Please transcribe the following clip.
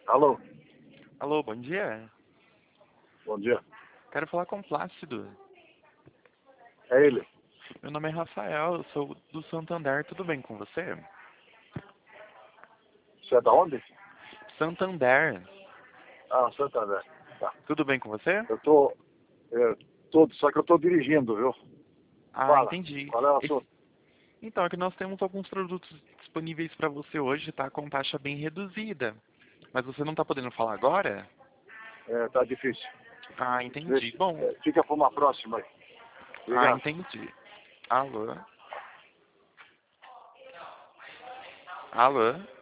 Alô, Alô, bom dia. bom dia. Quero falar com o Plácido. É ele. Meu nome é Rafael, eu sou do Santander, tudo bem com você? Você é da onde? Santander, Ah, Santander. Tá. tudo bem com você? Eu tô. Só que eu tô dirigindo, viu? Ah, Fala. entendi. Qual é o assunto? Então, é que nós temos alguns produtos disponíveis para você hoje, tá? Com taxa bem reduzida. Mas você não está podendo falar agora? Tá difícil. Ah, entendi. Deixa, Bom, fica para uma próxima aí. ah, Obrigado. entendi. Alô? Alô?